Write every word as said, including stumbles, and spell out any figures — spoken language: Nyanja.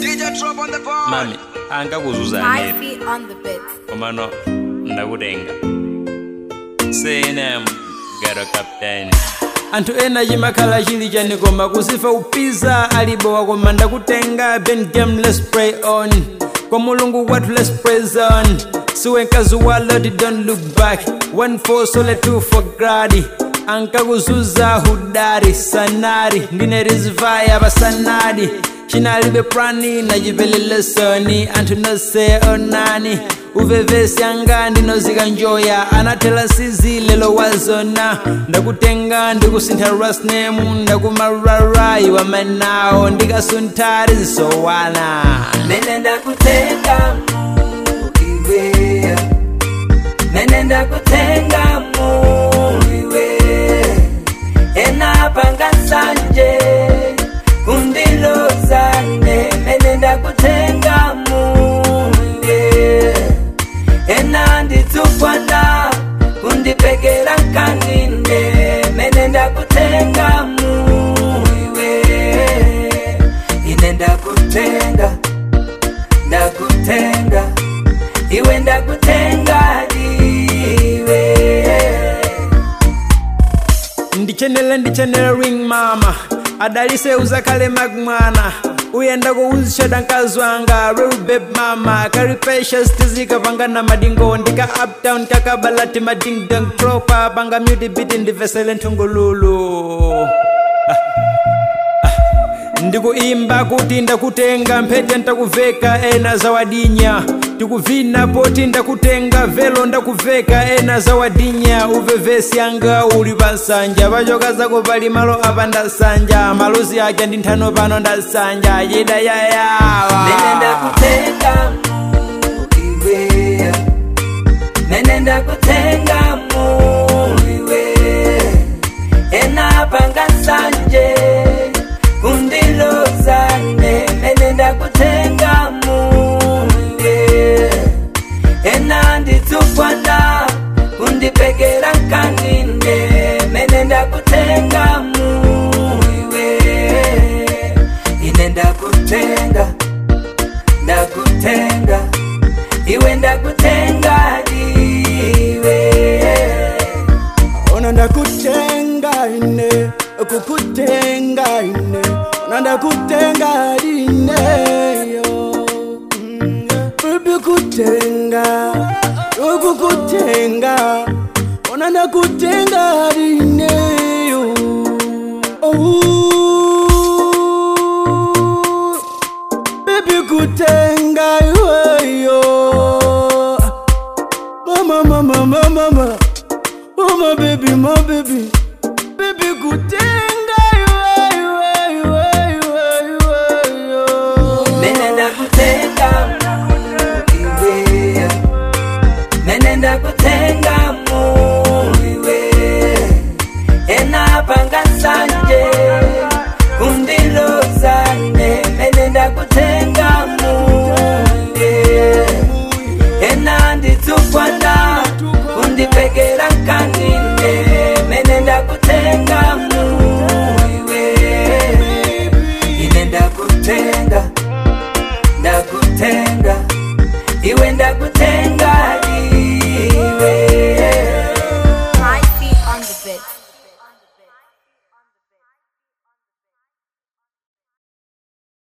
Mami, angakuzuza I nini? feel on the bit. Komano ndakutenga. Say name, ghetto captain. Antu ena jimakala chili chanigoma kusifa upiza alibowa koma ndakutenga ben game let's pray on kwa mulungu watu let's praise on suwe kazuwa lodi don't look back one for sole two for gradi ankakuzuza hudari sanari ndine rizvaya basanadi chinalibe prani najibelele soni antu nose onani uvevesi anga ndinozika njoya anatela sizi lelo wazona ndakutenga ndikusintha ras name ndakumararai wamenao ndikasuntari zisowana mene ndakutenga iwe mene ndakutenga iwe enapanga sanje kundilozane mene ndakutenga enanditsukwana kundipegera kaninde mene ndakutenga iwe ine ndakutenga ndakutenga iwe ndakutenga iwe ndichenele ndichenele ring mama adalise uzakale magmwana uyenda kuuzisha dankazwanga real babe mama carry precious tizika pangana madingo ndika uptown kakabalati mading dong proper banga mute beat ndivesele ntungululu ndikuimba kuti ndakutenga mphete ndakuveka ena zawadinya tikuvina poti ndakutenga velo ndakuveka ena zawadinya uvevesi yanga uli pansanja pachoka zako pali malo apa ndasanja malozi aja ndi nthano pano ndasanja yeda yayawa mene ndakutenga iwe mene ndakutenga iwe ena panga sanje kundilozane mene ndakutenga enanditsukwana kundipegera kaninde mene ndakutenga iwe ine ndakutenga ndakutenga iwe ndakutenga iwe ona ndakutenga ine kukutenga ine ona ndakutenga ine yo kukutenga kukutenga ona ndakutenga ine yo oh baby kutenga yo mama mama mama mama oh my baby my baby baby kutenga yo yo yo yo mene ndakutenga mene ndakutenga iwe enapanga sanje kundilozane mene ndakutenga enanditsukwana kundipegera kaninde mene ndakutenga iwe ine ndakutenga ndakutenga iwe ndakutenga